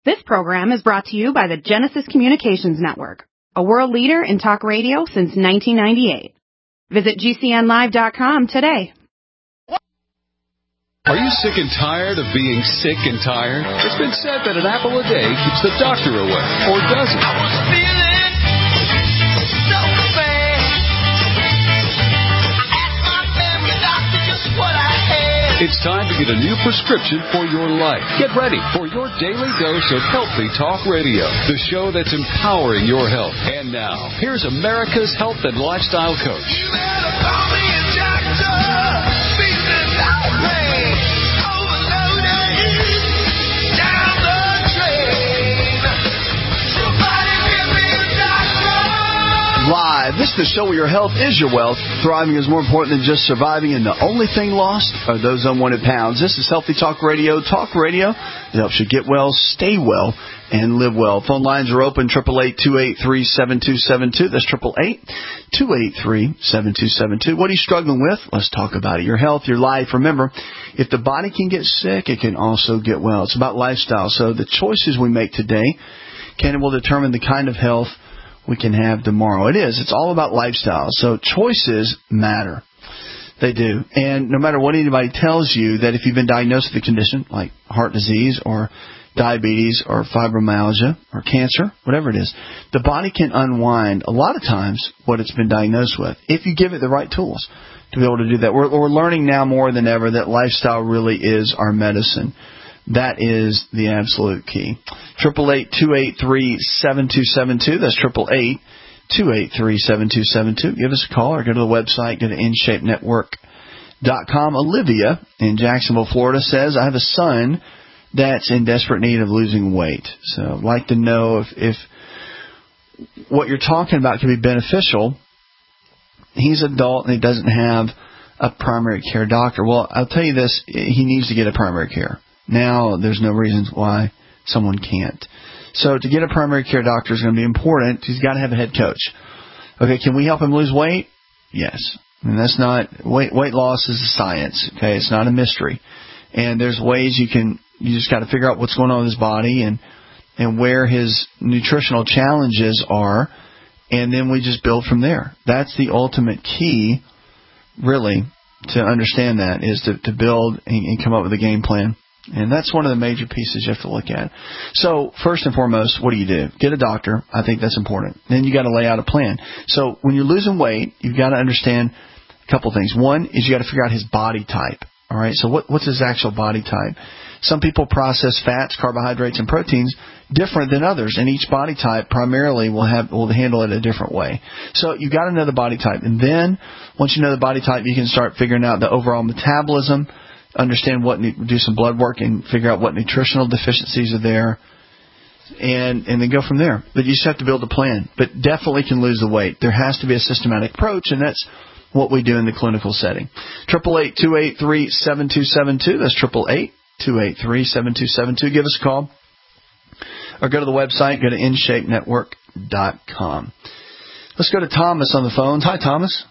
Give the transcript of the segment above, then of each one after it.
This program is brought to you by the Genesis Communications Network, a world leader in talk radio since 1998. Visit GCNlive.com today. Are you sick and tired of being sick and tired? It's been said that an apple a day keeps the doctor away, or does it? I was feeling so bad. I asked my family doctor just what I had. It's time to get a new prescription for your life. Get ready for your daily dose of Healthy Talk Radio, the show that's empowering your health. And now, here's America's health and lifestyle coach. You better call me a doctor. Business outrage. Overloaded. Down the drain. Somebody give me a doctor. Live. This is the show where your health is your wealth. Thriving is more important than just surviving, and the only thing lost are those unwanted pounds. This is Healthy Talk Radio. Talk radio that helps you get well, stay well, and live well. Phone lines are open, 888-283-7272. That's 888-283-7272. What are you struggling with? Let's talk about it. Your health, your life. Remember, if the body can get sick, it can also get well. It's about lifestyle. So the choices we make today will determine the kind of health we can have tomorrow. It's all about lifestyle. So choices matter. They do. And no matter what anybody tells you, that if you've been diagnosed with a condition like heart disease or diabetes or fibromyalgia or cancer, whatever it is, the body can unwind a lot of times what it's been diagnosed with if you give it the right tools to be able to do that. We're learning now more than ever that lifestyle really is our medicine. That is the absolute key. 888-283-7272. That's 888-283-7272. Give us a call or go to the website, go to InShapeNetwork.com. Olivia in Jacksonville, Florida says, I have a son that's in desperate need of losing weight. So I'd like to know if what you're talking about can be beneficial. He's an adult and he doesn't have a primary care doctor. Well, I'll tell you this, he needs to get a primary care. Now, there's no reason why someone can't. So to get a primary care doctor is going to be important. He's got to have a head coach. Okay, can we help him lose weight? Yes. I mean, that's not weight loss is a science. Okay, it's not a mystery. And there's ways you just got to figure out what's going on with his body and where his nutritional challenges are, and then we just build from there. That's the ultimate key, really, to understand that, is to build and come up with a game plan. And that's one of the major pieces you have to look at. So first and foremost, what do? Get a doctor. I think that's important. Then you got to lay out a plan. So when you're losing weight, you've got to understand a couple things. One is you got to figure out his body type. All right. So what's his actual body type? Some people process fats, carbohydrates, and proteins different than others, and each body type primarily will handle it a different way. So you got to know the body type, and then once you know the body type, you can start figuring out the overall metabolism. Understand do some blood work and figure out what nutritional deficiencies are there, and then go from there. But you just have to build a plan. But definitely can lose the weight. There has to be a systematic approach, and that's what we do in the clinical setting. 888-283-7272. That's 888-283-7272. Give us a call or go to the website. Go to InShapeNetwork.com. Let's go to Thomas on the phones. Hi, Thomas.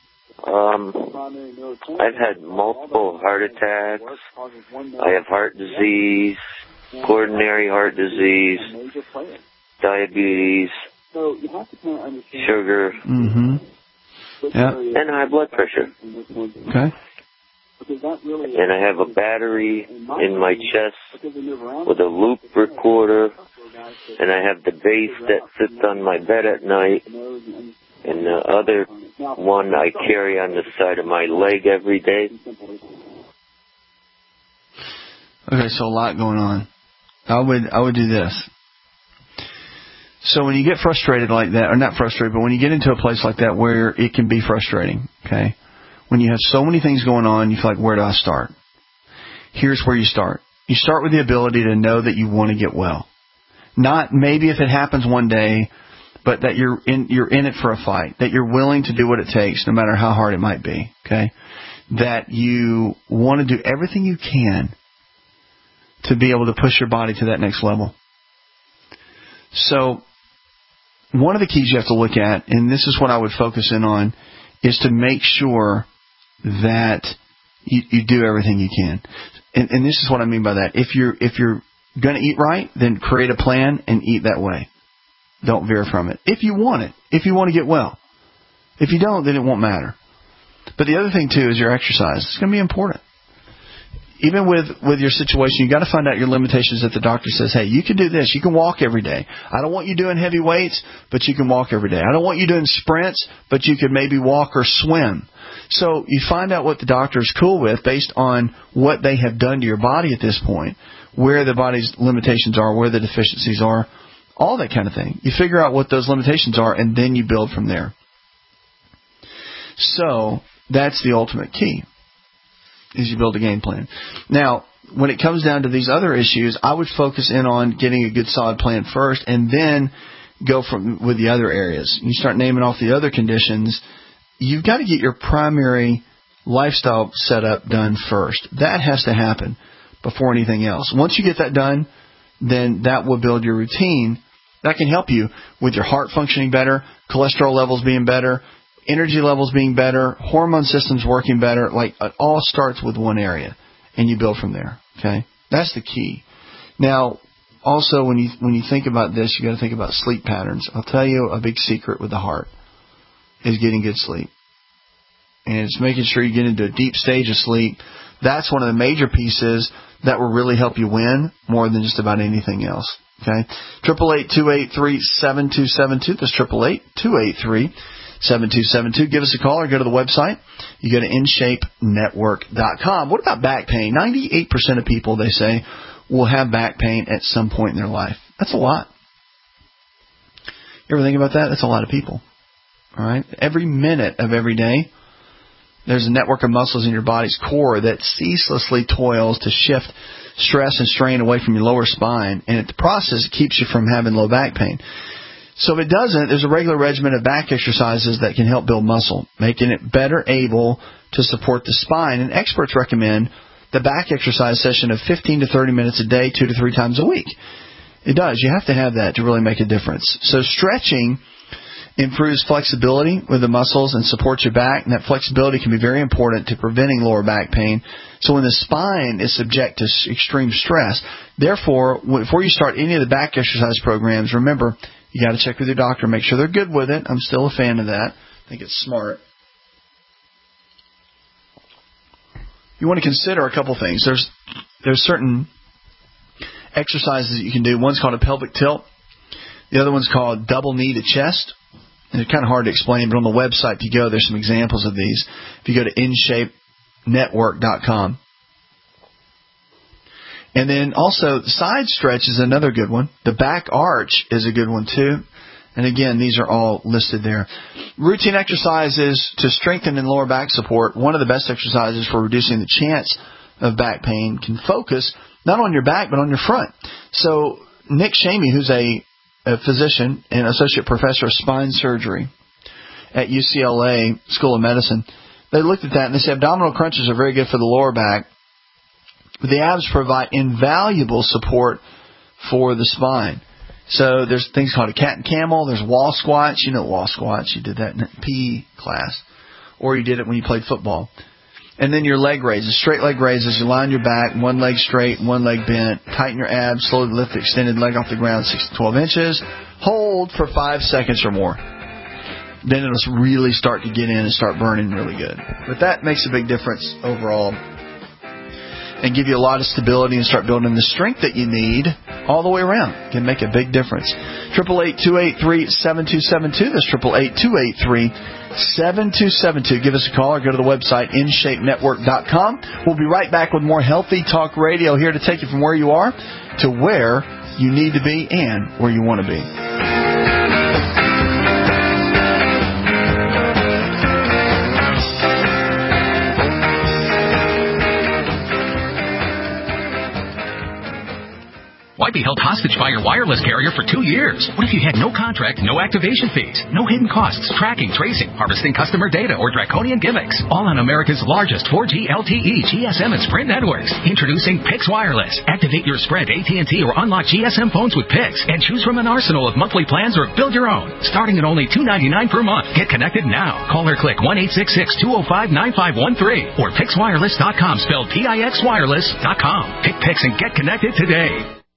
I've had multiple heart attacks. I have heart disease, coronary heart disease, diabetes, sugar, and high blood pressure. Okay. And I have a battery in my chest with a loop recorder, and I have the base that sits on my bed at night, and the other one I carry on the side of my leg every day. Okay, so a lot going on. I would do this. So when you get frustrated like that, or not frustrated, but when you get into a place like that where it can be frustrating, okay, when you have so many things going on, you feel like, where do I start? Here's where you start. You start with the ability to know that you want to get well. Not maybe if it happens one day, but that you're in it for a fight, that you're willing to do what it takes, no matter how hard it might be, okay? That you want to do everything you can to be able to push your body to that next level. So one of the keys you have to look at, and this is what I would focus in on, is to make sure that you do everything you can. And this is what I mean by that. If you're going to eat right, then create a plan and eat that way. Don't veer from it. If you want it, if you want to get well. If you don't, then it won't matter. But the other thing, too, is your exercise. It's going to be important. Even with your situation, you got to find out your limitations that the doctor says, hey, you can do this. You can walk every day. I don't want you doing heavy weights, but you can walk every day. I don't want you doing sprints, but you could maybe walk or swim. So you find out what the doctor is cool with based on what they have done to your body at this point, where the body's limitations are, where the deficiencies are, all that kind of thing. You figure out what those limitations are, and then you build from there. So that's the ultimate key, is you build a game plan. Now, when it comes down to these other issues, I would focus in on getting a good solid plan first and then go from with the other areas. You start naming off the other conditions. You've got to get your primary lifestyle setup done first. That has to happen before anything else. Once you get that done, then that will build your routine. That can help you with your heart functioning better, cholesterol levels being better, energy levels being better, hormone systems working better. Like, it all starts with one area, and you build from there. Okay, that's the key. Now, also when you think about this, you got to think about sleep patterns. I'll tell you a big secret with the heart is getting good sleep, and it's making sure you get into a deep stage of sleep. That's one of the major pieces that will really help you win more than just about anything else. Okay, 888-283-7272. That's 888-283-7272. Give us a call or go to the website. You go to InShapeNetwork.com. What about back pain? 98% of people, they say, will have back pain at some point in their life. That's a lot. You ever think about that? That's a lot of people. All right. Every minute of every day, there's a network of muscles in your body's core that ceaselessly toils to shift stress and strain away from your lower spine, and in the process, it keeps you from having low back pain. So if it doesn't, there's a regular regimen of back exercises that can help build muscle, making it better able to support the spine. And experts recommend the back exercise session of 15 to 30 minutes a day, 2 to 3 times a week. It does. You have to have that to really make a difference. So stretching improves flexibility with the muscles and supports your back, and that flexibility can be very important to preventing lower back pain. So when the spine is subject to extreme stress, therefore, before you start any of the back exercise programs, remember, you got to check with your doctor, make sure they're good with it. I'm still a fan of that. I think it's smart. You want to consider a couple things. There's certain exercises that you can do. One's called a pelvic tilt. The other one's called double knee to chest. And it's kind of hard to explain, but on the website, if you go, there's some examples of these. If you go to InShapeNetwork.com. And then also, the side stretch is another good one. The back arch is a good one, too. And again, these are all listed there. Routine exercises to strengthen and lower back support. One of the best exercises for reducing the chance of back pain can focus not on your back, but on your front. So Nick Shamey, who's a physician and associate professor of spine surgery at UCLA School of Medicine, they looked at that and they said abdominal crunches are very good for the lower back, but the abs provide invaluable support for the spine. So there's things called a cat and camel. There's wall squats. You know wall squats. You did that in PE class, or you did it when you played football. And then your leg raises, straight leg raises. You lie on your back, one leg straight, one leg bent. Tighten your abs, slowly lift the extended leg off the ground 6 to 12 inches. Hold for 5 seconds or more. Then it'll really start to get in and start burning really good. But that makes a big difference overall and give you a lot of stability and start building the strength that you need all the way around. It can make a big difference. 888-283-7272. That's 888-283-7272. Give us a call or go to the website, InShapeNetwork.com. We'll be right back with more Healthy Talk Radio here to take you from where you are to where you need to be and where you want to be. Why be held hostage by your wireless carrier for 2 years? What if you had no contract, no activation fees, no hidden costs, tracking, tracing, harvesting customer data, or draconian gimmicks? All on America's largest 4G LTE, GSM, and Sprint networks. Introducing Pix Wireless. Activate your Sprint, AT&T, or unlock GSM phones with Pix and choose from an arsenal of monthly plans or build your own. Starting at only $2.99 per month. Get connected now. Call or click 1-866-205-9513 or PixWireless.com, spelled PIXWireless.com. Pick Pix and get connected today.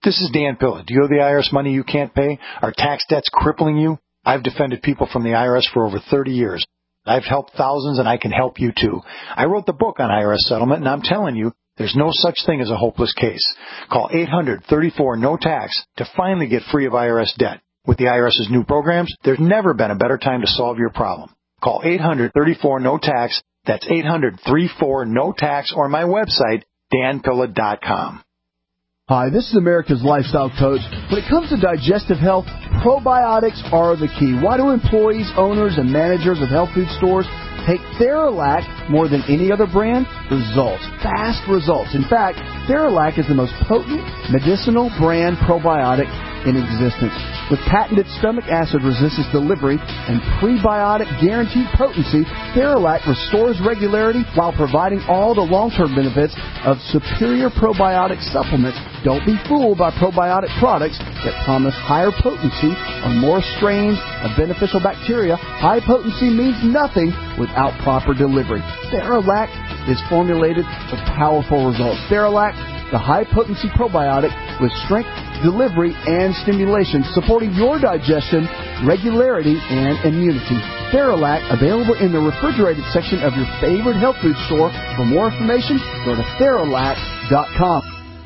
This is Dan Pilla. Do you owe the IRS money you can't pay? Are tax debts crippling you? I've defended people from the IRS for over 30 years. I've helped thousands, and I can help you too. I wrote the book on IRS settlement, and I'm telling you, there's no such thing as a hopeless case. Call 800-34-NO-TAX to finally get free of IRS debt. With the IRS's new programs, there's never been a better time to solve your problem. Call 800-34-NO-TAX. That's 800-34-NO-TAX, or my website, danpilla.com. Hi, this is America's Lifestyle Coach. When it comes to digestive health, probiotics are the key. Why do employees, owners, and managers of health food stores take Theralac more than any other brand? Results. Fast results. In fact, Theralac is the most potent medicinal brand probiotic in existence. With patented stomach acid resistance delivery and prebiotic guaranteed potency, Theralac restores regularity while providing all the long-term benefits of superior probiotic supplements. Don't be fooled by probiotic products that promise higher potency or more strains of beneficial bacteria. High potency means nothing without proper delivery. Theralac is formulated for powerful results. Theralac, the high-potency probiotic with strength, delivery, and stimulation, supporting your digestion, regularity, and immunity. Theralac, available in the refrigerated section of your favorite health food store. For more information, go to Theralac.com.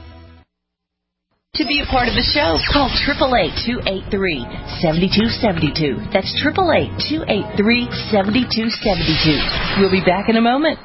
To be a part of the show, call 888-283-7272. That's 888-283-7272. We'll be back in a moment.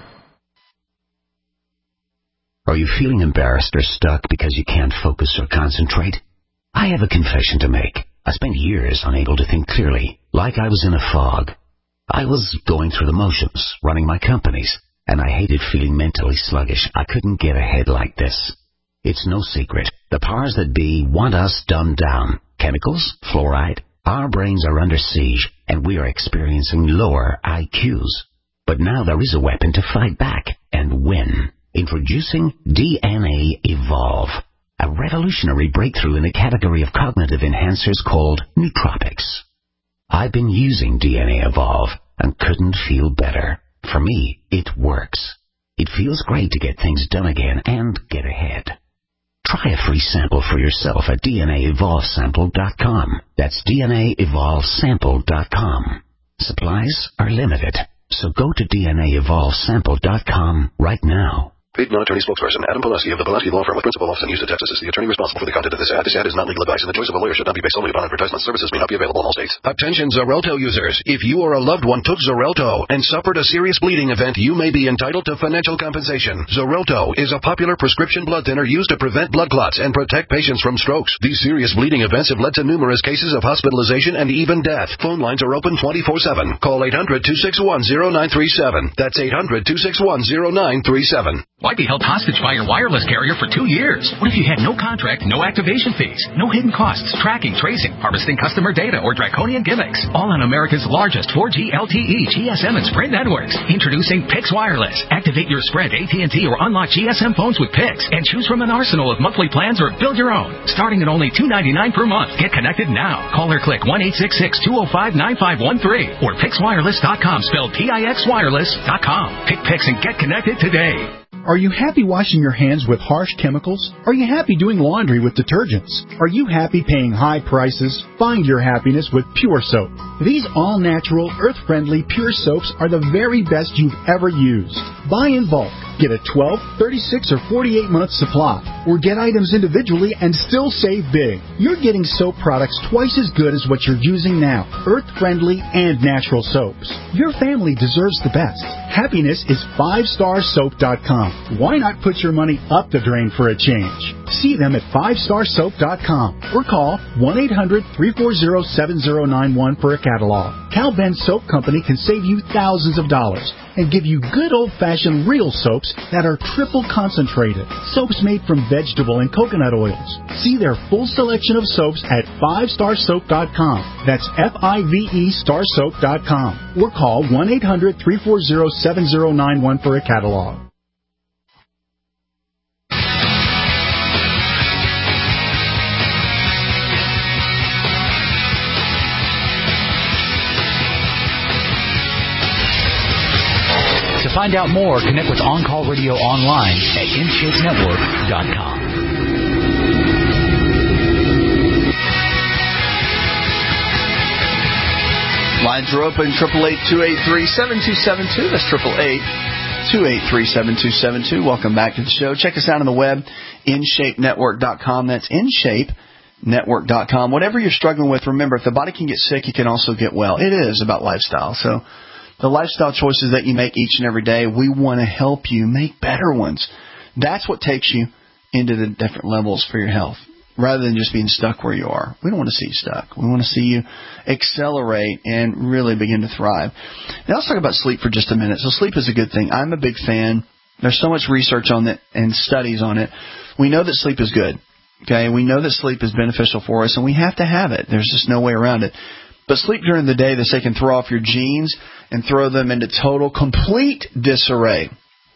Are you feeling embarrassed or stuck because you can't focus or concentrate? I have a confession to make. I spent years unable to think clearly, like I was in a fog. I was going through the motions, running my companies, and I hated feeling mentally sluggish. I couldn't get ahead like this. It's no secret. The powers that be want us dumbed down. Chemicals, fluoride. Our brains are under siege, and we are experiencing lower IQs. But now there is a weapon to fight back and win. Introducing DNA Evolve, a revolutionary breakthrough in a category of cognitive enhancers called nootropics. I've been using DNA Evolve and couldn't feel better. For me, it works. It feels great to get things done again and get ahead. Try a free sample for yourself at DNAEvolveSample.com. That's DNAEvolveSample.com. Supplies are limited, so go to DNAEvolveSample.com right now. Paid non-attorney spokesperson Adam Pulaski of the Pulaski Law Firm with principal office in Houston, Texas, is the attorney responsible for the content of this ad. This ad is not legal advice, and the choice of a lawyer should not be based solely upon advertisement. Services may not be available in all states. Attention Xarelto users. If you or a loved one took Xarelto and suffered a serious bleeding event, you may be entitled to financial compensation. Xarelto is a popular prescription blood thinner used to prevent blood clots and protect patients from strokes. These serious bleeding events have led to numerous cases of hospitalization and even death. Phone lines are open 24/7. Call 800-261-0937. That's 800-261-0937. Why be held hostage by your wireless carrier for 2 years? What if you had no contract, no activation fees, no hidden costs, tracking, tracing, harvesting customer data, or draconian gimmicks? All on America's largest 4G LTE, GSM, and Sprint networks. Introducing Pix Wireless. Activate your Sprint, AT&T, or unlock GSM phones with Pix and choose from an arsenal of monthly plans or build your own. Starting at only $2.99 per month. Get connected now. Call or click 1-866-205-9513 or PixWireless.com, spelled PIXWireless.com. Pick Pix and get connected today. Are you happy washing your hands with harsh chemicals? Are you happy doing laundry with detergents? Are you happy paying high prices? Find your happiness with Pure Soap. These all-natural, earth-friendly Pure Soaps are the very best you've ever used. Buy in bulk. Get a 12, 36, or 48-month supply. Or get items individually and still save big. You're getting soap products twice as good as what you're using now. Earth-friendly and natural soaps. Your family deserves the best. Happiness is 5starsoap.com. Why not put your money up the drain for a change? See them at 5starsoap.com or call 1-800-340-7091 for a catalog. Cal Ben Soap Company can save you thousands of dollars and give you good old-fashioned real soaps that are triple concentrated. Soaps made from vegetable and coconut oils. See their full selection of soaps at 5starsoap.com. That's F-I-V-E starsoap.com. Or call 1-800-340-7091 for a catalog. To find out more, connect with On Call Radio online at InShapeNetwork.com. lines are open. 888-283-7272. That's 888-283-7272. Welcome back to the show. Check us out on the web, InShapeNetwork.com. That's InShapeNetwork.com. Whatever you're struggling with, remember, if the body can get sick, it can also get well. It is about lifestyle. So the lifestyle choices that you make each and every day, we want to help you make better ones. That's what takes you into the different levels for your health, rather than just being stuck where you are. We don't want to see you stuck. We want to see you accelerate and really begin to thrive. Now let's talk about sleep for just a minute. So sleep is a good thing. I'm a big fan. There's so much research on it and studies on it. We know that sleep is good. Okay, we know that sleep is beneficial for us, and we have to have it. There's just no way around it. But sleep during the day, they say, can throw off your genes and throw them into total, complete disarray.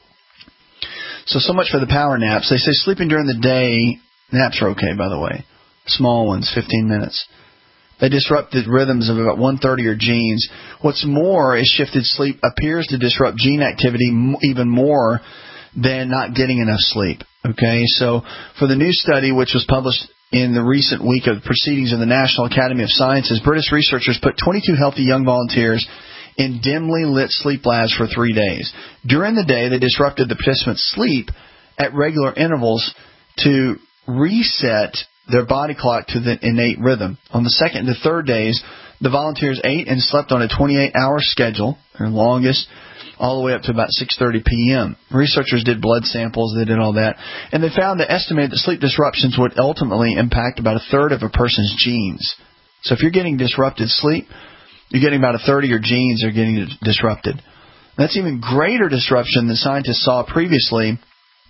So much for the power naps. They say sleeping during the day, naps are okay, by the way. Small ones, 15 minutes. They disrupt the rhythms of about 1/3 of your genes. What's more is shifted sleep appears to disrupt gene activity even more than not getting enough sleep. Okay, so for the new study, which was published in the recent week of proceedings of the National Academy of Sciences, British researchers put 22 healthy young volunteers in dimly lit sleep labs for 3 days. During the day, they disrupted the participants' sleep at regular intervals to reset their body clock to the innate rhythm. On the second and the third days, the volunteers ate and slept on a 28-hour schedule, their longest, all the way up to about 6:30 p.m. Researchers did blood samples, they did all that, and they found that estimated that sleep disruptions would ultimately impact about 1/3 of a person's genes. So if you're getting disrupted sleep, you're getting about 1/3 of your genes are getting disrupted. That's even greater disruption than scientists saw previously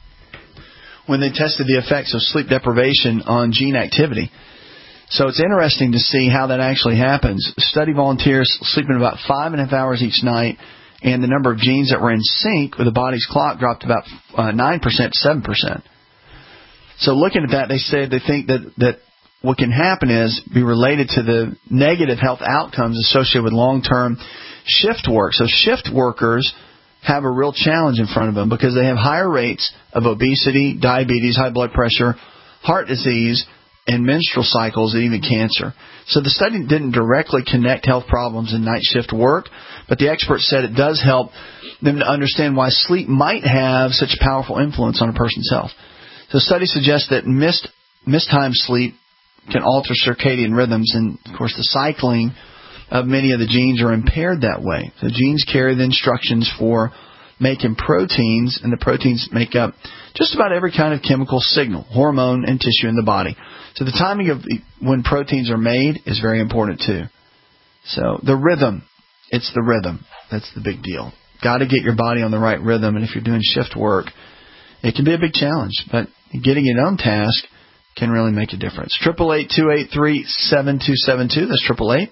when they tested the effects of sleep deprivation on gene activity. So it's interesting to see how that actually happens. Study volunteers sleeping about 5.5 hours each night, and the number of genes that were in sync with the body's clock dropped about 9% to 7%. So looking at that, they think that what can happen is be related to the negative health outcomes associated with long-term shift work. So shift workers have a real challenge in front of them because they have higher rates of obesity, diabetes, high blood pressure, heart disease, and menstrual cycles, and even cancer. So the study didn't directly connect health problems in night shift work, but the experts said it does help them to understand why sleep might have such a powerful influence on a person's health. So studies suggest that missed time sleep can alter circadian rhythms, and of course the cycling of many of the genes are impaired that way. The genes carry the instructions for making proteins, and the proteins make up just about every kind of chemical signal, hormone, and tissue in the body. So the timing of when proteins are made is very important too. So the rhythm, it's the rhythm. That's the big deal. Got to get your body on the right rhythm, and if you're doing shift work, it can be a big challenge, but getting it on task can really make a difference. 888-283-7272. That's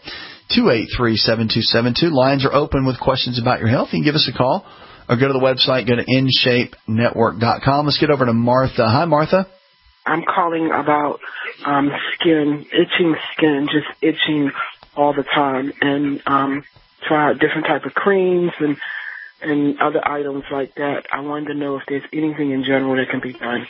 888-283-7272. Lines are open with questions about your health. You can give us a call or go to the website, go to InShapeNetwork.com. Let's get over to Martha. Hi, Martha. I'm calling about itching skin, just itching all the time, and try out different type of creams and other items like that. I wanted to know if there's anything in general that can be done.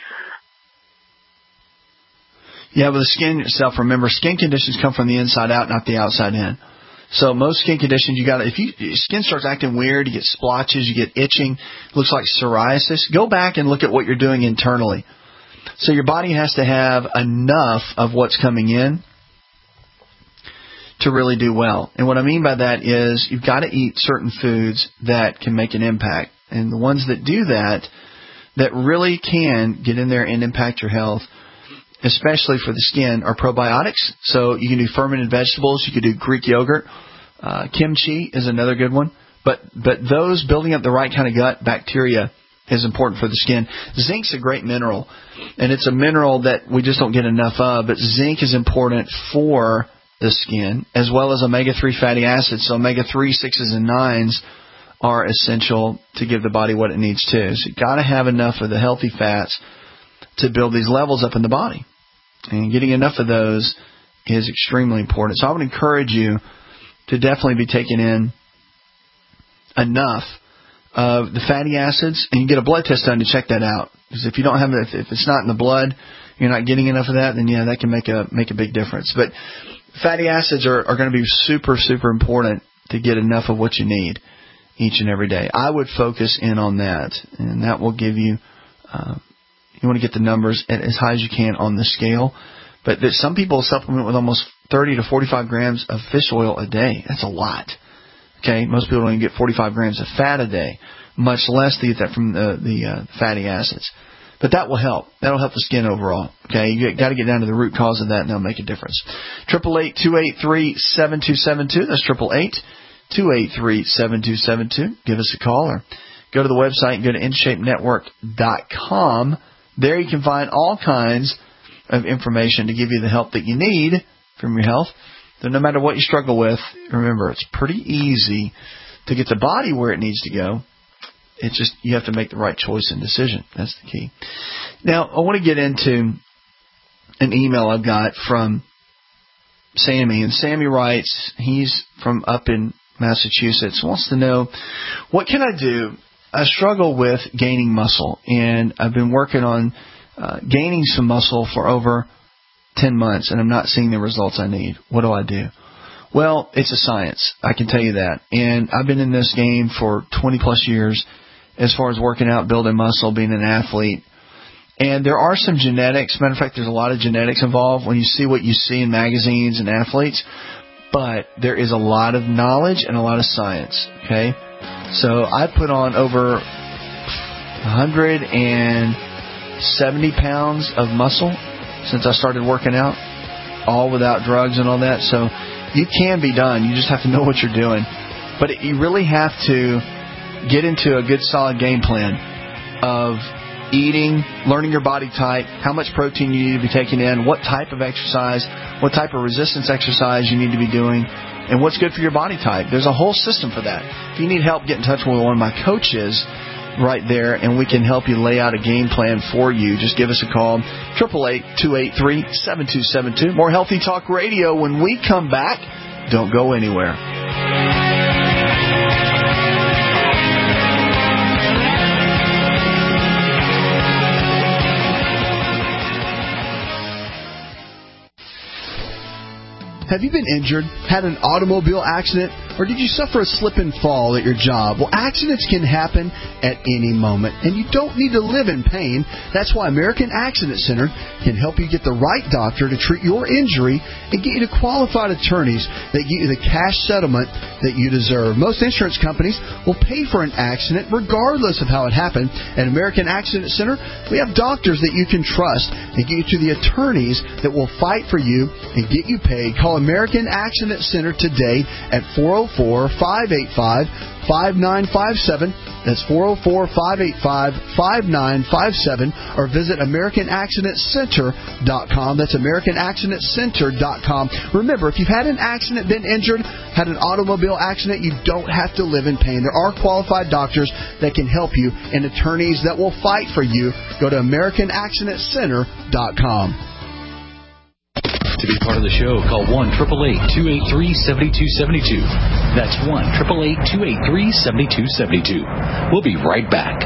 Yeah, with the skin itself, remember, skin conditions come from the inside out, not the outside in. So most skin conditions, if your skin starts acting weird, you get splotches, you get itching, looks like psoriasis, go back and look at what you're doing internally. So your body has to have enough of what's coming in to really do well. And what I mean by that is you've got to eat certain foods that can make an impact. And the ones that do that really can get in there and impact your health, especially for the skin, are probiotics. So you can do fermented vegetables. You can do Greek yogurt. Kimchi is another good one. But those, building up the right kind of gut bacteria is important for the skin. Zinc's a great mineral, and it's a mineral that we just don't get enough of. But zinc is important for the skin, as well as omega-3 fatty acids. So omega-3, 6s, and 9s are essential to give the body what it needs to. So you've got to have enough of the healthy fats to build these levels up in the body. And getting enough of those is extremely important. So I would encourage you to definitely be taking in enough of the fatty acids, and you get a blood test done to check that out. Because if you don't have it, if it's not in the blood, you're not getting enough of that, then that can make a big difference. But fatty acids are going to be super, super important to get enough of what you need each and every day. I would focus in on that, and that will give you, you want to get the numbers as high as you can on the scale. But some people supplement with almost 30 to 45 grams of fish oil a day. That's a lot. Okay, most people don't even get 45 grams of fat a day, much less to get that from the fatty acids. But that will help. That will help the skin overall. Okay, you got to get down to the root cause of that, and that'll make a difference. 888-283-7272. That's 888-283-7272. Give us a call or go to the website and go to InShapeNetwork.com. There you can find all kinds of information to give you the help that you need from your health. So no matter what you struggle with, remember, it's pretty easy to get the body where it needs to go. It's just you have to make the right choice and decision. That's the key. Now, I want to get into an email I've got from Sammy. And Sammy writes, he's from up in Massachusetts, wants to know, what can I do? I struggle with gaining muscle, and I've been working on gaining some muscle for over 10 months, and I'm not seeing the results I need. What do I do? Well, it's a science. I can tell you that. And I've been in this game for 20-plus years as far as working out, building muscle, being an athlete. And there are some genetics. Matter of fact, there's a lot of genetics involved when you see what you see in magazines and athletes. But there is a lot of knowledge and a lot of science. Okay? So I put on over 170 pounds of muscle since I started working out, all without drugs and all that. So you can be done. You just have to know what you're doing. But you really have to get into a good, solid game plan of eating, learning your body type, how much protein you need to be taking in, what type of exercise, what type of resistance exercise you need to be doing, and what's good for your body type. There's a whole system for that. If you need help, get in touch with one of my coaches right there, and we can help you lay out a game plan for you. Just give us a call, 888-283-7272. More Healthy Talk Radio when we come back. Don't go anywhere. Have you been injured, had an automobile accident, or did you suffer a slip and fall at your job? Well, accidents can happen at any moment, and you don't need to live in pain. That's why American Accident Center can help you get the right doctor to treat your injury and get you to qualified attorneys that get you the cash settlement that you deserve. Most insurance companies will pay for an accident regardless of how it happened. At American Accident Center, we have doctors that you can trust and get you to the attorneys that will fight for you and get you paid. Call American Accident Center today at 404-585-5957. That's 404-585-5957. Or visit AmericanAccidentCenter.com. That's AmericanAccidentCenter.com. Remember, if you've had an accident, been injured, had an automobile accident, you don't have to live in pain. There are qualified doctors that can help you and attorneys that will fight for you. Go to AmericanAccidentCenter.com. To be part of the show, call 1-888-283-7272. That's 1-888-283-7272. We'll be right back.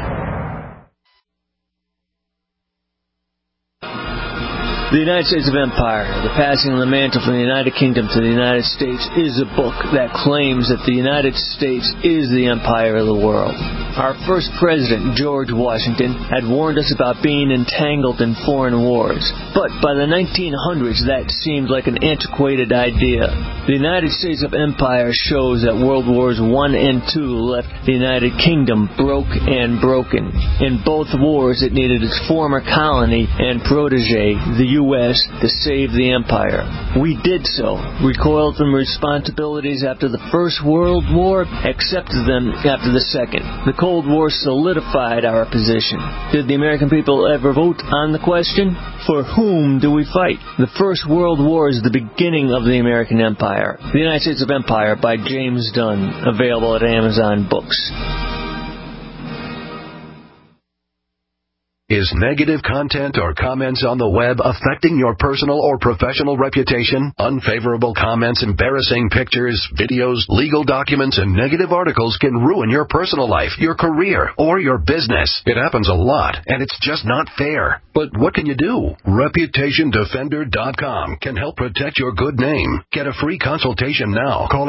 The United States of Empire, The Passing of the Mantle from the United Kingdom to the United States, is a book that claims that the United States is the empire of the world. Our first president, George Washington, had warned us about being entangled in foreign wars. But by the 1900s, that seemed like an antiquated idea. The United States of Empire shows that World Wars I and II left the United Kingdom broke and broken. In both wars, it needed its former colony and protege, the U.S., to save the empire. We did so, recoiled from responsibilities after the First World War, accepted them after the Second. The Cold War solidified our position. Did the American people ever vote on the question? For whom do we fight? The First World War is the beginning of the American Empire. The United States of Empire by James Dunn, available at Amazon Books. Is negative content or comments on the web affecting your personal or professional reputation? Unfavorable comments, embarrassing pictures, videos, legal documents, and negative articles can ruin your personal life, your career, or your business. It happens a lot, and it's just not fair. But what can you do? ReputationDefender.com can help protect your good name. Get a free consultation now. Call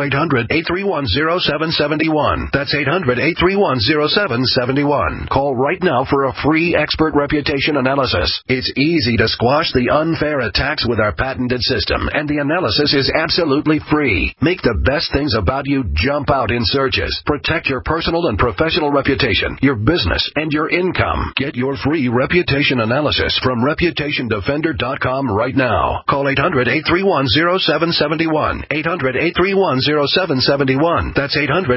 800-831-0771. That's 800-831-0771. Call right now for a free expert reputation analysis. It's easy to squash the unfair attacks with our patented system, and the analysis is absolutely free. Make the best things about you jump out in searches. Protect your personal and professional reputation, your business, and your income. Get your free reputation analysis from ReputationDefender.com right now. Call 800-831-0771. 800-831-0771. That's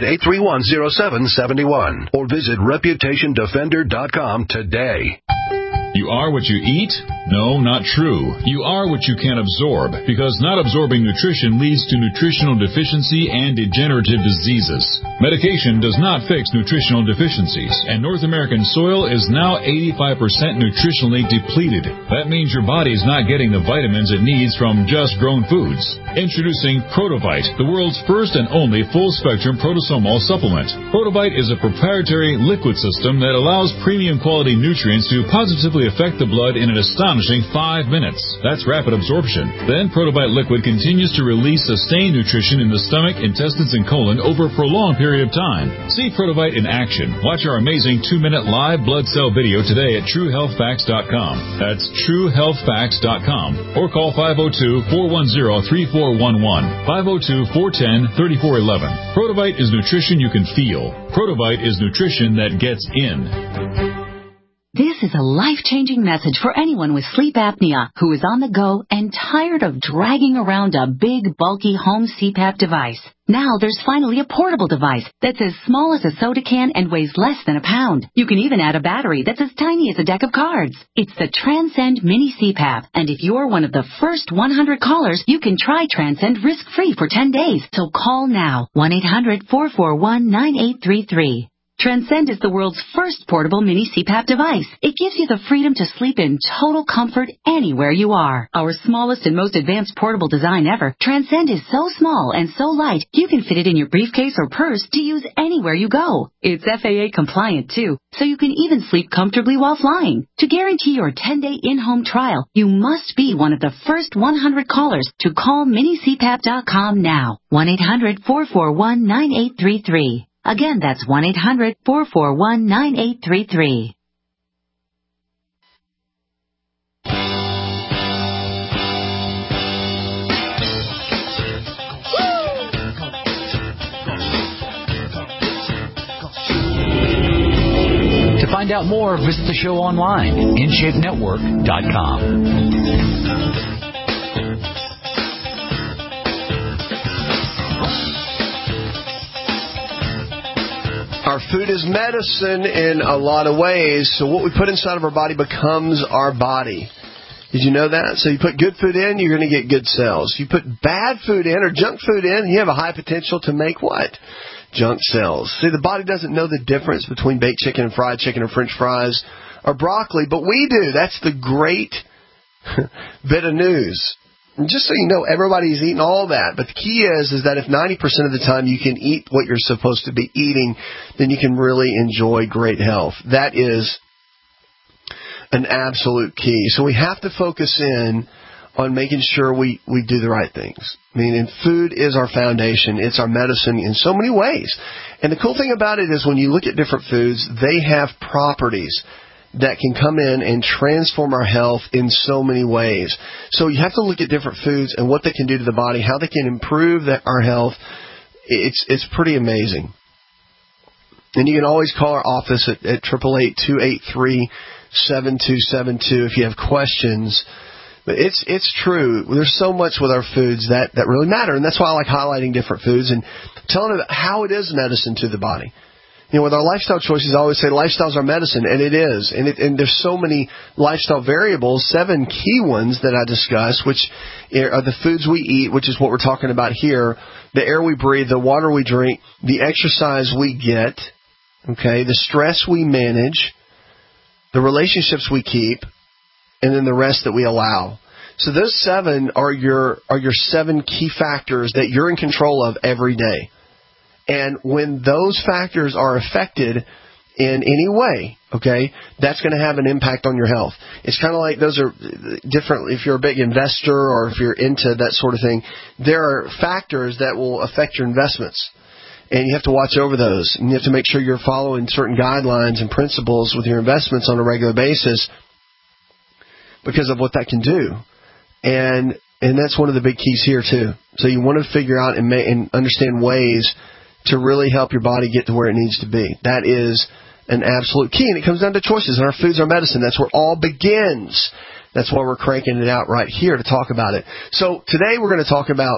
800-831-0771. Or visit ReputationDefender.com today. You are what you eat? No, not true. You are what you can absorb, because not absorbing nutrition leads to nutritional deficiency and degenerative diseases. Medication does not fix nutritional deficiencies, and North American soil is now 85% nutritionally depleted. That means your body is not getting the vitamins it needs from just grown foods. Introducing Protovite, the world's first and only full-spectrum protosomal supplement. Protovite is a proprietary liquid system that allows premium quality nutrients to positively affect the blood in an astonishing 5 minutes. That's rapid absorption. Then Protovite liquid continues to release sustained nutrition in the stomach, intestines, and colon over a prolonged period of time. See Protovite in action. Watch our amazing 2-minute live blood cell video today at TrueHealthFacts.com. That's TrueHealthFacts.com. Or call 502-410-3411. 502-410-3411. Protovite is nutrition you can feel. Protovite is nutrition that gets in. This is a life-changing message for anyone with sleep apnea who is on the go and tired of dragging around a big, bulky home CPAP device. Now there's finally a portable device that's as small as a soda can and weighs less than a pound. You can even add a battery that's as tiny as a deck of cards. It's the Transcend Mini CPAP, and if you're one of the first 100 callers, you can try Transcend risk-free for 10 days. So call now, 1-800-441-9833. Transcend is the world's first portable mini CPAP device. It gives you the freedom to sleep in total comfort anywhere you are. Our smallest and most advanced portable design ever, Transcend is so small and so light, you can fit it in your briefcase or purse to use anywhere you go. It's FAA compliant too, so you can even sleep comfortably while flying. To guarantee your 10-day in-home trial, you must be one of the first 100 callers to call minicpap.com now. 1-800-441-9833. Again, that's 1-800-441-9833. To find out more, visit the show online, InShapeNetwork.com. Our food is medicine in a lot of ways, so what we put inside of our body becomes our body. Did you know that? So you put good food in, you're going to get good cells. You put bad food in or junk food in, you have a high potential to make what? Junk cells. See, the body doesn't know the difference between baked chicken and fried chicken or French fries or broccoli, but we do. That's the great bit of news. And just so you know, everybody's eating all that. But the key is that if 90% of the time you can eat what you're supposed to be eating, then you can really enjoy great health. That is an absolute key. So we have to focus in on making sure we do the right things. I mean, and food is our foundation. It's our medicine in so many ways. And the cool thing about it is when you look at different foods, they have properties that can come in and transform our health in so many ways. So you have to look at different foods and what they can do to the body, how they can improve our health. It's pretty amazing. And you can always call our office at 888-283-7272 if you have questions. But it's true. There's so much with our foods that really matter, and that's why I like highlighting different foods and telling them how it is medicine to the body. You know, with our lifestyle choices, I always say lifestyles are medicine, and it is. And there's so many lifestyle variables, 7 key ones that I discuss, which are the foods we eat, which is what we're talking about here, the air we breathe, the water we drink, the exercise we get, okay, the stress we manage, the relationships we keep, and then the rest that we allow. So those 7 are your 7 key factors that you're in control of every day. And when those factors are affected in any way, okay, that's going to have an impact on your health. It's kind of like those are different. If you're a big investor or if you're into that sort of thing, there are factors that will affect your investments. And you have to watch over those. And you have to make sure you're following certain guidelines and principles with your investments on a regular basis because of what that can do. And that's one of the big keys here, too. So you want to figure out and understand ways to really help your body get to where it needs to be. That is an absolute key. And it comes down to choices. And our food's our medicine. That's where it all begins. That's why we're cranking it out right here to talk about it. So today we're going to talk about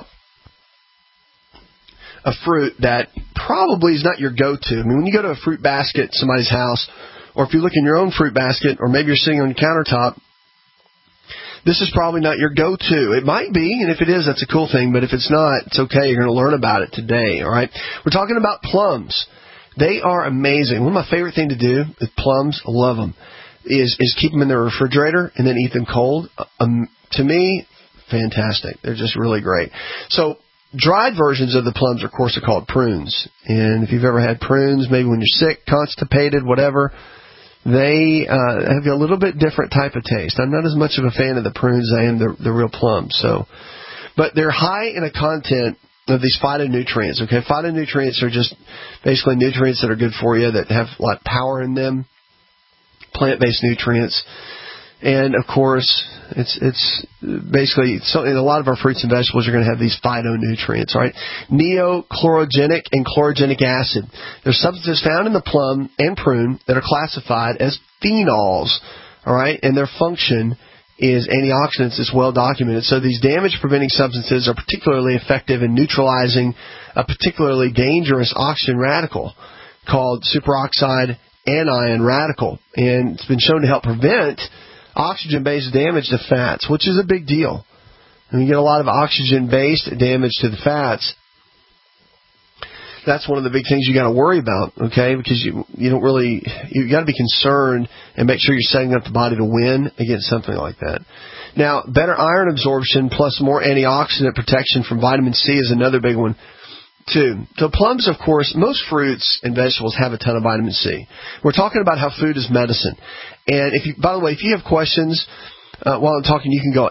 a fruit that probably is not your go-to. I mean, when you go to a fruit basket at somebody's house, or if you look in your own fruit basket, or maybe you're sitting on your countertop, this is probably not your go-to. It might be, and if it is, that's a cool thing, but if it's not, it's okay. You're going to learn about it today, all right? We're talking about plums. They are amazing. One of my favorite things to do with plums, I love them, is keep them in the refrigerator and then eat them cold. To me, fantastic. They're just really great. So dried versions of the plums, of course, are called prunes. And if you've ever had prunes, maybe when you're sick, constipated, whatever, they have a little bit different type of taste. I'm not as much of a fan of the prunes as I am the real plums. But they're high in a content of these phytonutrients. Okay, phytonutrients are just basically nutrients that are good for you, that have a lot of power in them, plant-based nutrients. And, of course, it's basically something. A lot of our fruits and vegetables are going to have these phytonutrients, right? Neochlorogenic and chlorogenic acid. There's substances found in the plum and prune that are classified as phenols, all right? And their function is antioxidants. It's well documented. So these damage-preventing substances are particularly effective in neutralizing a particularly dangerous oxygen radical called superoxide anion radical. And it's been shown to help prevent oxygen-based damage to fats, which is a big deal. And you get a lot of oxygen-based damage to the fats. That's one of the big things you got to worry about, okay? Because you got to be concerned and make sure you're setting up the body to win against something like that. Now, better iron absorption plus more antioxidant protection from vitamin C is another big one too. So plums, of course, most fruits and vegetables have a ton of vitamin C. We're talking about how food is medicine. And by the way, if you have questions while I'm talking, you can go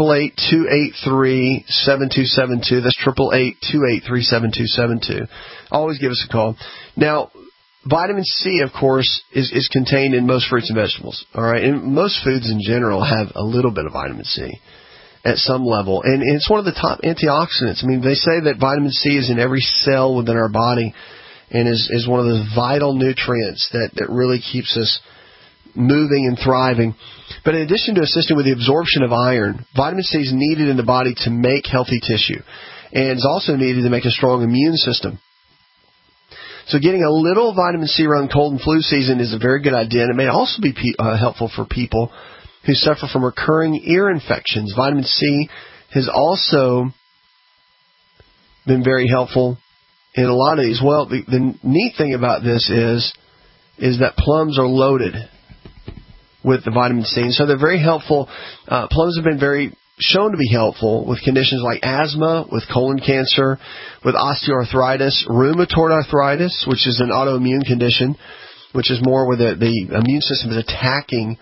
888-283-7272. That's 888-283-7272. Always give us a call. Now, vitamin C, of course, is contained in most fruits and vegetables. All right, and most foods in general have a little bit of vitamin C at some level, and it's one of the top antioxidants. I mean, they say that vitamin C is in every cell within our body, and is one of those vital nutrients that really keeps us moving and thriving. But in addition to assisting with the absorption of iron, vitamin C is needed in the body to make healthy tissue, and is also needed to make a strong immune system. So getting a little vitamin C around cold and flu season is a very good idea, and it may also be helpful for people who suffer from recurring ear infections. Vitamin C has also been very helpful in a lot of these. Well, the neat thing about this is that plums are loaded with the vitamin C, and so they're very helpful. Plums have been shown to be helpful with conditions like asthma, with colon cancer, with osteoarthritis, rheumatoid arthritis, which is an autoimmune condition, which is more where the immune system is attacking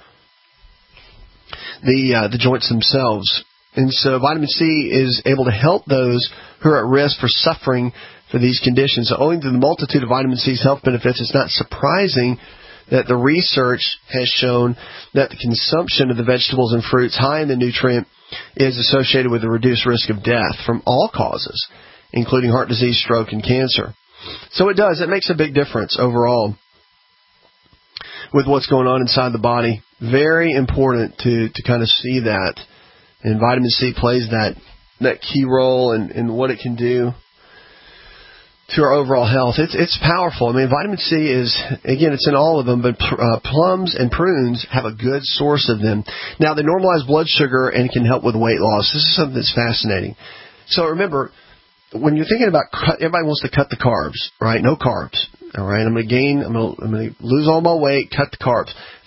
the joints themselves. And so vitamin C is able to help those who are at risk for suffering for these conditions. So owing to the multitude of vitamin C's health benefits, it's not surprising that the research has shown that the consumption of the vegetables and fruits high in the nutrient is associated with a reduced risk of death from all causes, including heart disease, stroke, and cancer. So it makes a big difference overall with what's going on inside the body. Very important to kind of see that. And vitamin C plays that key role in what it can do to our overall health. It's powerful. I mean, vitamin C is, again, it's in all of them, but plums and prunes have a good source of them. Now, they normalize blood sugar and can help with weight loss. This is something that's fascinating. So remember, when you're thinking about everybody wants to cut the carbs, right? No carbs. All right, I'm going to lose all my weight, cut the carbs.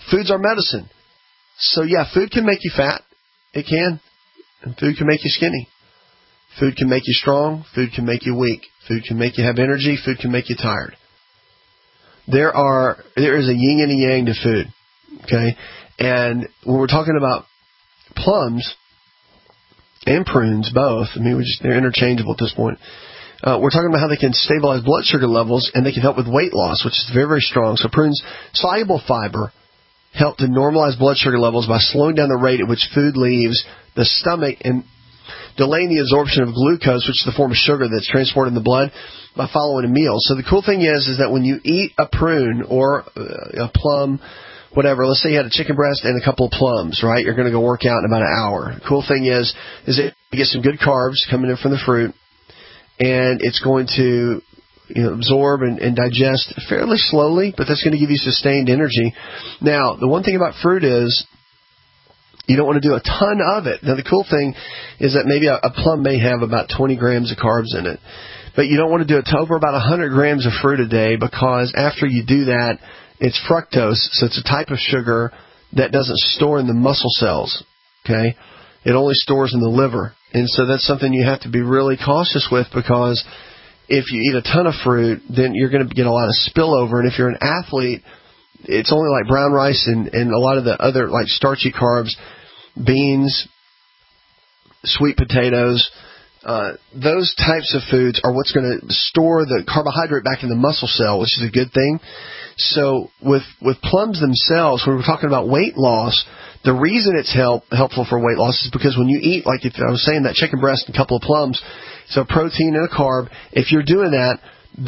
Foods are medicine. So, yeah, food can make you fat. It can. And food can make you skinny. Food can make you strong. Food can make you weak. Food can make you have energy. Food can make you tired. There is a yin and a yang to food. Okay? And when we're talking about plums and prunes, both, I mean, they're interchangeable at this point. We're talking about how they can stabilize blood sugar levels and they can help with weight loss, which is very, very strong. So prunes, soluble fiber, help to normalize blood sugar levels by slowing down the rate at which food leaves the stomach and delaying the absorption of glucose, which is the form of sugar that's transported in the blood, by following a meal. So the cool thing is that when you eat a prune or a plum, whatever, let's say you had a chicken breast and a couple of plums, right? You're going to go work out in about an hour. The cool thing is that you get some good carbs coming in from the fruit, and it's going to absorb and digest fairly slowly, but that's going to give you sustained energy. Now, the one thing about fruit is you don't want to do a ton of it. Now, the cool thing is that maybe a plum may have about 20 grams of carbs in it, but you don't want to do it to over about 100 grams of fruit a day, because after you do that, it's fructose, so it's a type of sugar that doesn't store in the muscle cells, okay? It only stores in the liver, and so that's something you have to be really cautious with, because if you eat a ton of fruit, then you're going to get a lot of spillover, and if you're an athlete, it's only like brown rice and a lot of the other like starchy carbs, beans, sweet potatoes, those types of foods are what's going to store the carbohydrate back in the muscle cell, which is a good thing. So with plums themselves, when we're talking about weight loss, the reason it's helpful for weight loss is because when you eat, like if I was saying, that chicken breast and a couple of plums, so protein and a carb, if you're doing that,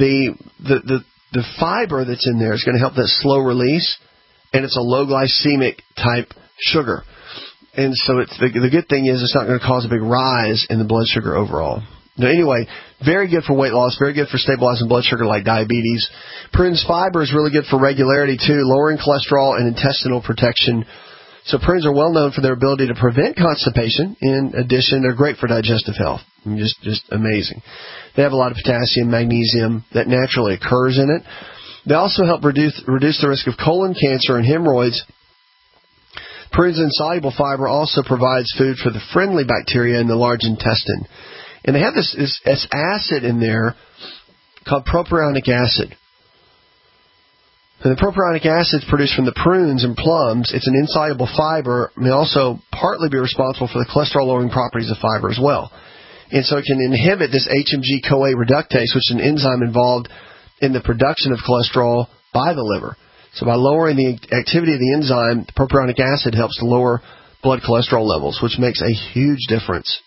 the fiber that's in there is going to help that slow release, and it's a low glycemic type sugar. And so the good thing is it's not going to cause a big rise in the blood sugar overall. Now, anyway, very good for weight loss, very good for stabilizing blood sugar like diabetes. Prunes fiber is really good for regularity too, lowering cholesterol and intestinal protection. So prunes are well known for their ability to prevent constipation. In addition, they're great for digestive health. I mean, just amazing. They have a lot of potassium, magnesium that naturally occurs in it. They also help reduce the risk of colon cancer and hemorrhoids. Prunes and soluble fiber also provides food for the friendly bacteria in the large intestine. And they have this acid in there called propionic acid. And the propionic acid is produced from the prunes and plums. It's an insoluble fiber. It may also partly be responsible for the cholesterol-lowering properties of fiber as well. And so it can inhibit this HMG-CoA reductase, which is an enzyme involved in the production of cholesterol by the liver. So by lowering the activity of the enzyme, the propionic acid helps to lower blood cholesterol levels, which makes a huge difference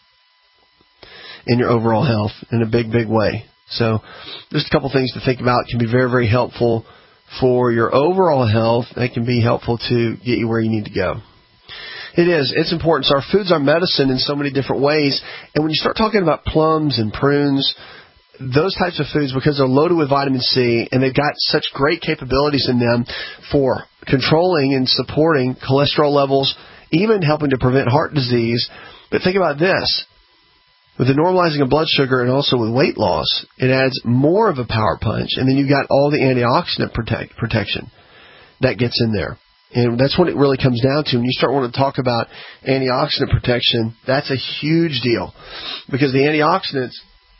in your overall health in a big, big way. So just a couple things to think about. It can be very, very helpful for your overall health. They can be helpful to get you where you need to go. It is. It's important. So our foods are medicine in so many different ways. And when you start talking about plums and prunes, those types of foods, because they're loaded with vitamin C and they've got such great capabilities in them for controlling and supporting cholesterol levels, even helping to prevent heart disease. But think about this. With the normalizing of blood sugar and also with weight loss, it adds more of a power punch. And then you've got all the antioxidant protection that gets in there. And that's what it really comes down to. When you start wanting to talk about antioxidant protection, that's a huge deal. Because the antioxidants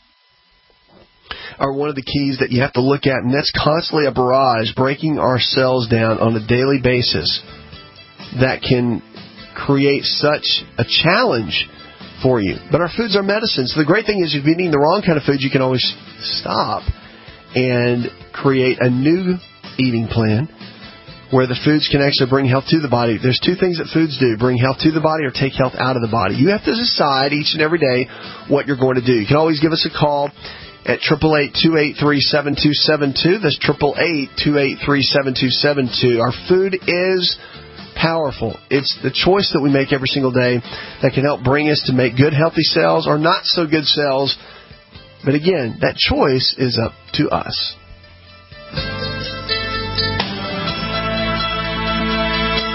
are one of the keys that you have to look at. And that's constantly a barrage breaking our cells down on a daily basis that can create such a challenge for you. But our foods are medicine. So the great thing is if you've been eating the wrong kind of food, you can always stop and create a new eating plan where the foods can actually bring health to the body. There's two things that foods do: bring health to the body or take health out of the body. You have to decide each and every day what you're going to do. You can always give us a call at 888-283-7272. That's 888-283-7272. Our food is powerful. It's the choice that we make every single day that can help bring us to make good, healthy cells or not so good cells. But again, that choice is up to us.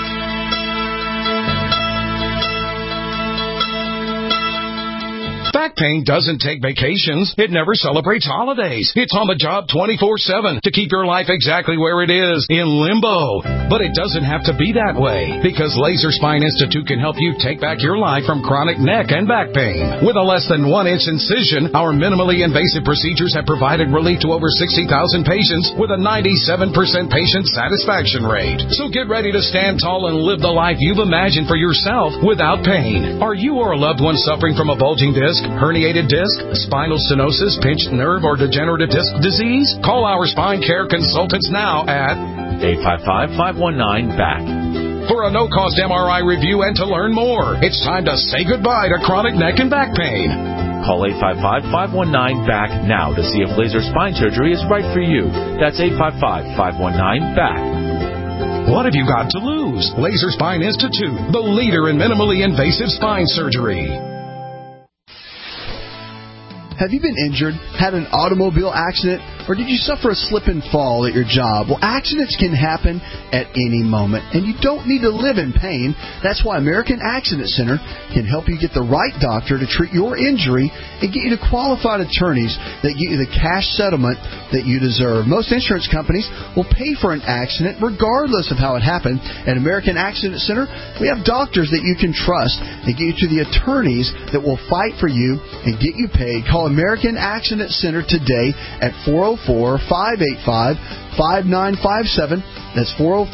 Back pain doesn't take vacations. It never celebrates holidays. It's on the job 24/7 to keep your life exactly where it is, in limbo. But it doesn't have to be that way, because Laser Spine Institute can help you take back your life from chronic neck and back pain. With a less than 1-inch incision, our minimally invasive procedures have provided relief to over 60,000 patients with a 97% patient satisfaction rate. So get ready to stand tall and live the life you've imagined for yourself without pain. Are you or a loved one suffering from a bulging disc, herniated disc, spinal stenosis, pinched nerve, or degenerative disc disease? Call our spine care consultants now at 855-519-BACK. For a no-cost MRI review and to learn more. It's time to say goodbye to chronic neck and back pain. Call 855-519-BACK now to see if laser spine surgery is right for you. That's 855-519-BACK. What have you got to lose? Laser Spine Institute, the leader in minimally invasive spine surgery. Have you been injured, had an automobile accident, or did you suffer a slip and fall at your job? Well, accidents can happen at any moment, and you don't need to live in pain. That's why American Accident Center can help you get the right doctor to treat your injury and get you to qualified attorneys that get you the cash settlement that you deserve. Most insurance companies will pay for an accident regardless of how it happened. At American Accident Center, we have doctors that you can trust and get you to the attorneys that will fight for you and get you paid. Call American Accident Center today at 404-585-5957. That's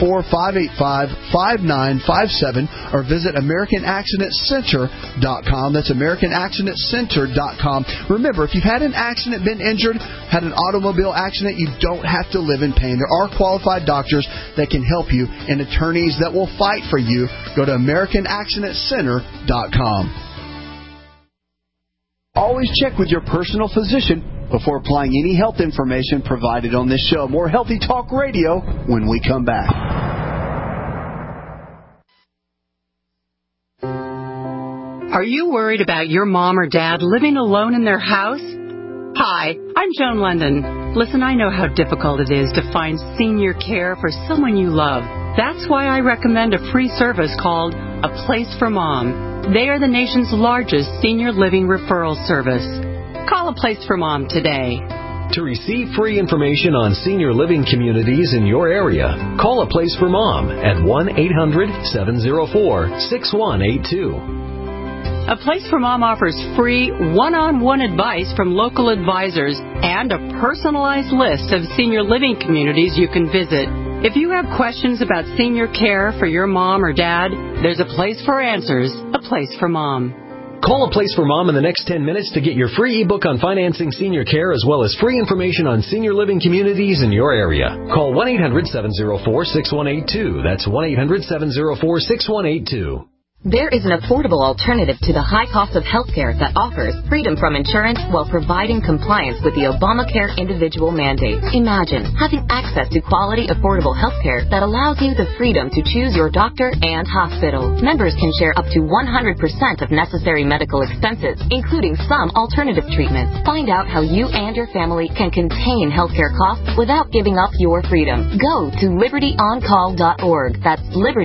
404-585-5957. Or visit AmericanAccidentCenter.com. That's AmericanAccidentCenter.com. Remember, if you've had an accident, been injured, had an automobile accident, you don't have to live in pain. There are qualified doctors that can help you and attorneys that will fight for you. Go to AmericanAccidentCenter.com. Always check with your personal physician before applying any health information provided on this show. More Healthy Talk Radio when we come back. Are you worried about your mom or dad living alone in their house? Hi, I'm Joan London. Listen, I know how difficult it is to find senior care for someone you love. That's why I recommend a free service called A Place for Mom. They are the nation's largest senior living referral service. Call A Place for Mom today. To receive free information on senior living communities in your area, call A Place for Mom at 1-800-704-6182. A Place for Mom offers free one-on-one advice from local advisors and a personalized list of senior living communities you can visit. If you have questions about senior care for your mom or dad, there's a place for answers, A Place for Mom. Call A Place for Mom in the next 10 minutes to get your free ebook on financing senior care as well as free information on senior living communities in your area. Call 1-800-704-6182. That's 1-800-704-6182. There is an affordable alternative to the high cost of health care that offers freedom from insurance while providing compliance with the Obamacare individual mandate. Imagine having access to quality, affordable health care that allows you the freedom to choose your doctor and hospital. Members can share up to 100% of necessary medical expenses, including some alternative treatments. Find out how you and your family can contain healthcare costs without giving up your freedom. Go to libertyoncall.org. That's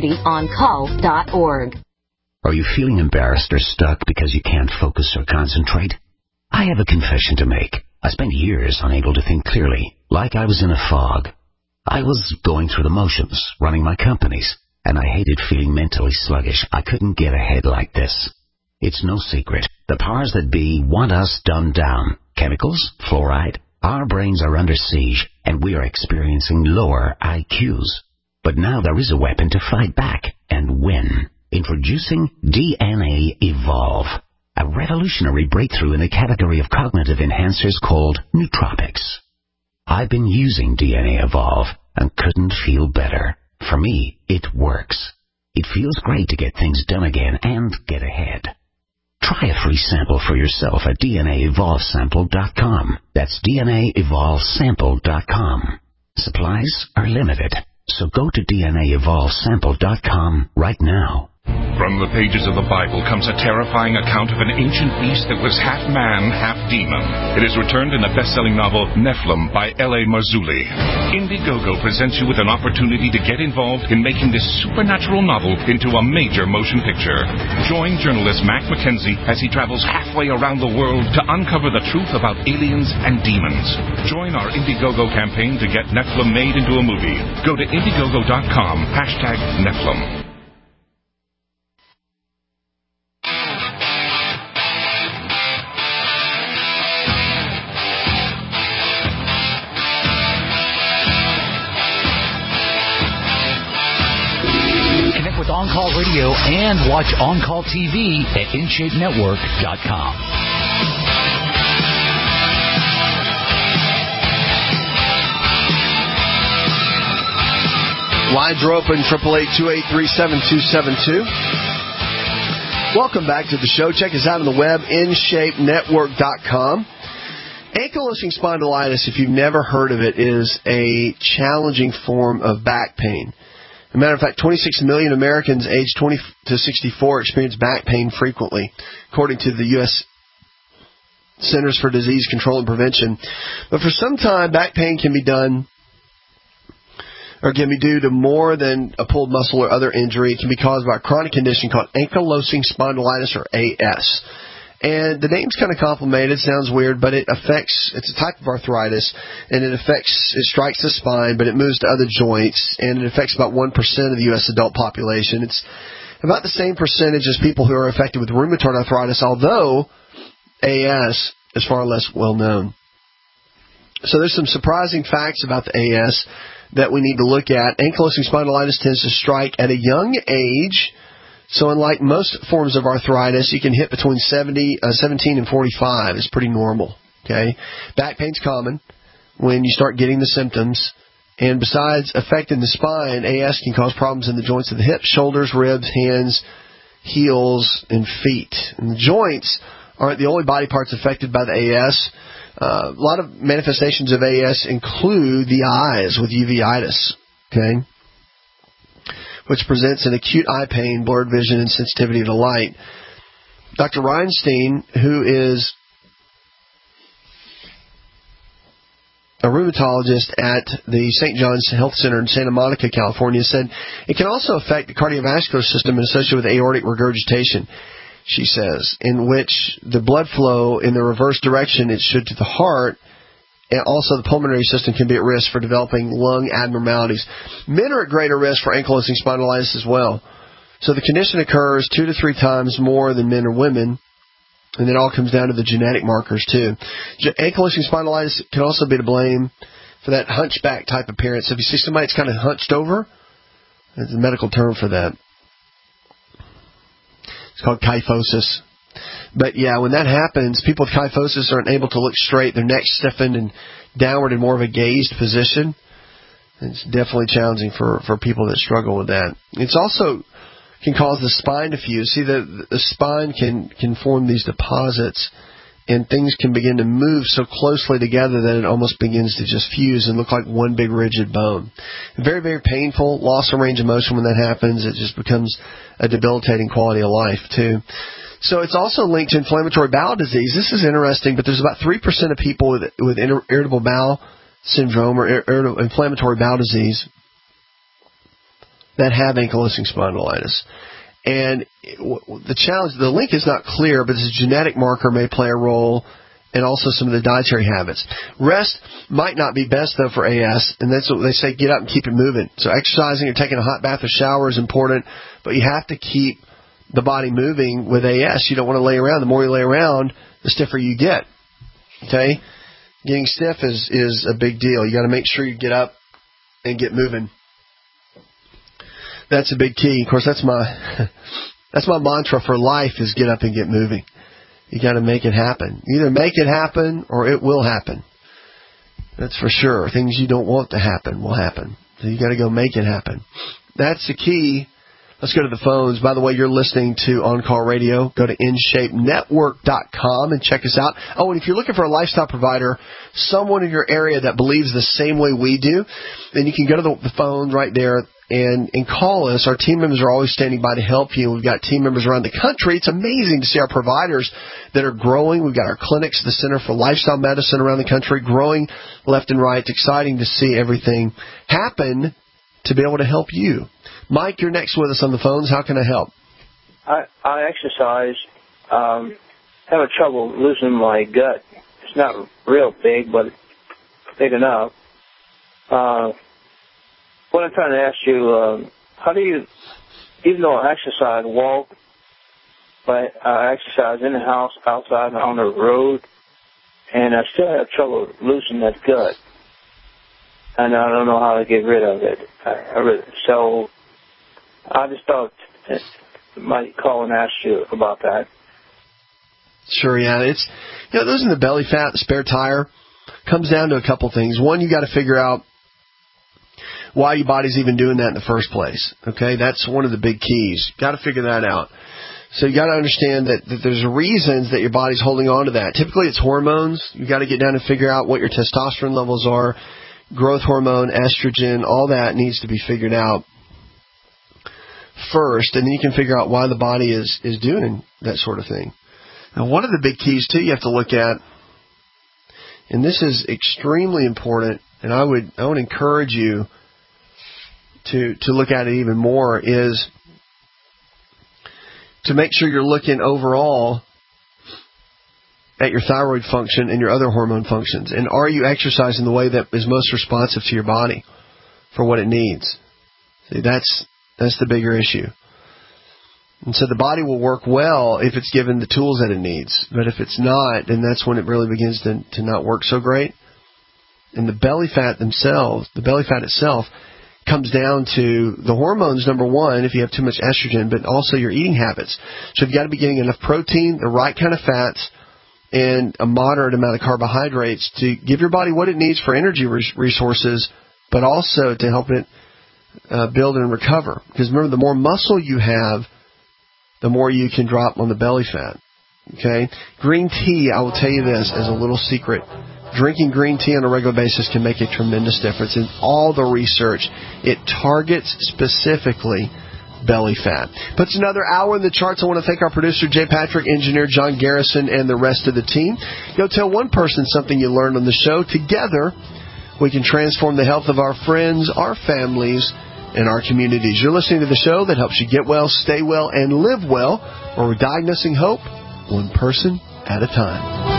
libertyoncall.org. Are you feeling embarrassed or stuck because you can't focus or concentrate? I have a confession to make. I spent years unable to think clearly, like I was in a fog. I was going through the motions, running my companies, and I hated feeling mentally sluggish. I couldn't get ahead like this. It's no secret. The powers that be want us dumbed down. Chemicals, fluoride. Our brains are under siege, and we are experiencing lower IQs. But now there is a weapon to fight back and win. Introducing DNA Evolve, a revolutionary breakthrough in the category of cognitive enhancers called nootropics. I've been using DNA Evolve and couldn't feel better. For me, it works. It feels great to get things done again and get ahead. Try a free sample for yourself at DNAEvolveSample.com. That's DNAEvolveSample.com. Supplies are limited, so go to DNAEvolveSample.com right now. From the pages of the Bible comes a terrifying account of an ancient beast that was half man, half demon. It is returned in the best-selling novel Nephilim by L.A. Marzulli. Indiegogo presents you with an opportunity to get involved in making this supernatural novel into a major motion picture. Join journalist Mac McKenzie as he travels halfway around the world to uncover the truth about aliens and demons. Join our Indiegogo campaign to get Nephilim made into a movie. Go to Indiegogo.com, #Nephilim. On-Call Radio and watch On-Call TV at InShapeNetwork.com. Lines are open, 888-283-7272. Welcome back to the show. Check us out on the web, InShapeNetwork.com. Ankylosing spondylitis, if you've never heard of it, is a challenging form of back pain. As a matter of fact, 26 million Americans aged 20 to 64 experience back pain frequently, according to the U.S. Centers for Disease Control and Prevention. But for some time, back pain can be due to more than a pulled muscle or other injury. It can be caused by a chronic condition called ankylosing spondylitis, or AS. And the name's kind of complicated. It sounds weird, but it's a type of arthritis, and it strikes the spine, but it moves to other joints, and it affects about 1% of the U.S. adult population. It's about the same percentage as people who are affected with rheumatoid arthritis, although AS is far less well known. So there's some surprising facts about the AS that we need to look at. Ankylosing spondylitis tends to strike at a young age. So unlike most forms of arthritis, you can hit between 17 and 45. It's pretty normal. Okay, back pain's common when you start getting the symptoms. And besides affecting the spine, AS can cause problems in the joints of the hips, shoulders, ribs, hands, heels, and feet. And the joints aren't the only body parts affected by the AS. A lot of manifestations of AS include the eyes with uveitis. Okay, which presents an acute eye pain, blurred vision, and sensitivity to light. Dr. Reinstein, who is a rheumatologist at the St. John's Health Center in Santa Monica, California, said it can also affect the cardiovascular system and associated with aortic regurgitation, she says, in which the blood flow in the reverse direction it should to the heart, and also the pulmonary system can be at risk for developing lung abnormalities. Men are at greater risk for ankylosing spondylitis as well. So the condition occurs 2 to 3 times more than men or women, and it all comes down to the genetic markers too. Ankylosing spondylitis can also be to blame for that hunchback type appearance. If you see somebody that's kind of hunched over, there's a medical term for that. It's called kyphosis. But yeah, when that happens, people with kyphosis aren't able to look straight. Their neck's stiffened and downward in more of a gazed position. It's definitely challenging for people that struggle with that. It's also can cause the spine to fuse. See, the spine can form these deposits, and things can begin to move so closely together that it almost begins to just fuse and look like one big rigid bone. Very, very painful, loss of range of motion when that happens. It just becomes a debilitating quality of life, too. So it's also linked to inflammatory bowel disease. This is interesting, but there's about 3% of people with irritable bowel syndrome or inflammatory bowel disease that have ankylosing spondylitis. And the link is not clear, but this genetic marker may play a role, and also some of the dietary habits. Rest might not be best, though, for AS, and that's what they say, get up and keep it moving. So exercising or taking a hot bath or shower is important, but you have to keep the body moving with AS. You don't want to lay around. The more you lay around, the stiffer you get. Okay? Getting stiff is a big deal. You got to make sure you get up and get moving. That's a big key. Of course, that's my mantra for life is get up and get moving. You got to make it happen. Either make it happen or it will happen. That's for sure. Things you don't want to happen will happen. So you got to go make it happen. That's the key. Let's go to the phones. By the way, you're listening to On Call Radio. Go to InShapeNetwork.com and check us out. Oh, and if you're looking for a lifestyle provider, someone in your area that believes the same way we do, then you can go to the phone right there, and call us. Our team members are always standing by to help you. We've got team members around the country. It's amazing to see our providers that are growing. We've got our clinics, the Center for Lifestyle Medicine around the country, growing left and right. It's exciting to see everything happen to be able to help you. Mike, you're next with us on the phones. How can I help? I exercise. Having trouble losing my gut. It's not real big, but big enough. What I'm trying to ask you, how do you, even though I exercise, walk, but I exercise in the house, outside, and on the road, and I still have trouble losing that gut, and I don't know how to get rid of it. So I just thought I might call and ask you about that. Sure, yeah. It's, losing the belly fat, the spare tire, comes down to a couple things. One, you got to figure out why your body's even doing that in the first place. Okay, that's one of the big keys. Got to figure that out. So you got to understand that there's reasons that your body's holding on to that. Typically, it's hormones. You got to get down and figure out what your testosterone levels are, growth hormone, estrogen, all that needs to be figured out first, and then you can figure out why the body is doing that sort of thing. Now, one of the big keys too you have to look at, and this is extremely important, and I would encourage you to look at it even more, is to make sure you're looking overall at your thyroid function and your other hormone functions. And are you exercising the way that is most responsive to your body for what it needs? See, that's the bigger issue. And so the body will work well if it's given the tools that it needs. But if it's not, then that's when it really begins to not work so great. And the belly fat itself comes down to the hormones, number one, if you have too much estrogen, but also your eating habits. So you've got to be getting enough protein, the right kind of fats, and a moderate amount of carbohydrates to give your body what it needs for energy resources, but also to help it build and recover. Because remember, the more muscle you have, the more you can drop on the belly fat. Okay? Green tea, I will tell you this as a little secret. Drinking green tea on a regular basis can make a tremendous difference. In all the research, it targets specifically belly fat. Puts another hour in the charts. I want to thank our producer, Jay Patrick, engineer John Garrison, and the rest of the team. Tell one person something you learned on the show. Together, we can transform the health of our friends, our families, and our communities. You're listening to the show that helps you get well, stay well, and live well, where we're diagnosing hope one person at a time.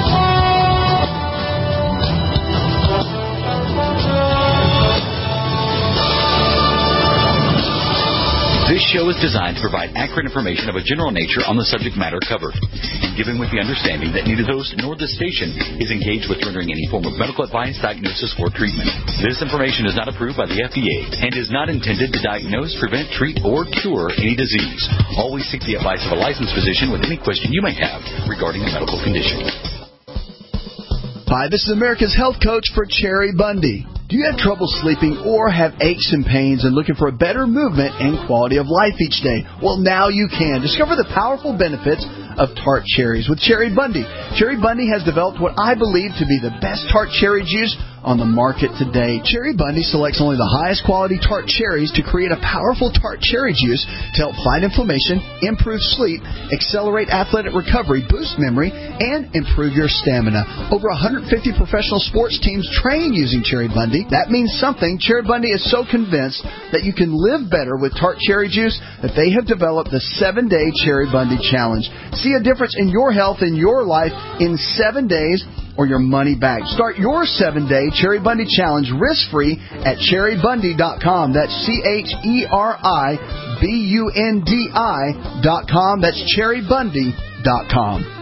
This show is designed to provide accurate information of a general nature on the subject matter covered, and given with the understanding that neither the host nor the station is engaged with rendering any form of medical advice, diagnosis, or treatment. This information is not approved by the FDA and is not intended to diagnose, prevent, treat, or cure any disease. Always seek the advice of a licensed physician with any question you may have regarding a medical condition. Hi, this is America's Health Coach for Cherry Bundy. Do you have trouble sleeping or have aches and pains and looking for a better movement and quality of life each day? Well, now you can. Discover the powerful benefits of tart cherries with Cherry Bundy. Cherry Bundy has developed what I believe to be the best tart cherry juice on the market today. Cherry Bundy selects only the highest quality tart cherries to create a powerful tart cherry juice to help fight inflammation, improve sleep, accelerate athletic recovery, boost memory, and improve your stamina. Over 150 professional sports teams train using Cherry Bundy. That means something. Cherry Bundy is so convinced that you can live better with tart cherry juice that they have developed the 7-Day Cherry Bundy Challenge. See a difference in your health and your life in 7 days or your money back. Start your 7-Day Cherry Bundy Challenge risk-free at cherrybundy.com. That's CherryBundi.com. That's cherrybundy.com.